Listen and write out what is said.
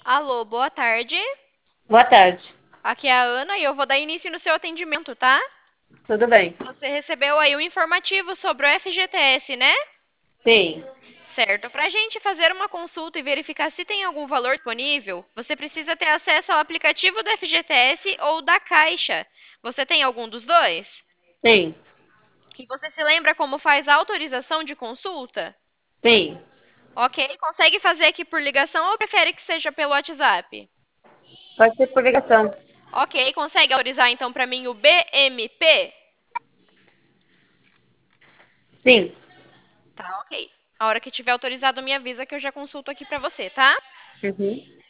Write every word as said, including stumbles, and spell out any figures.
Alô, boa tarde. Boa tarde. Aqui é a Ana e eu vou dar início no seu atendimento, tá? Tudo bem? Você recebeu aí um informativo sobre o F G T S, né? Sim, Certo. Para a gente fazer uma consulta e verificar se tem algum valor disponível, você precisa ter acesso ao aplicativo do F G T S ou da Caixa. Você tem algum dos dois? sim, E você se lembra como faz a autorização de consulta? sim. Ok. Consegue fazer aqui por ligação ou prefere que seja pelo WhatsApp? Pode ser por ligação. Ok. Consegue autorizar então para mim o B M P? Sim. Tá, ok. A hora que tiver autorizado, me avisa que eu já consulto aqui pra você, tá? Uhum.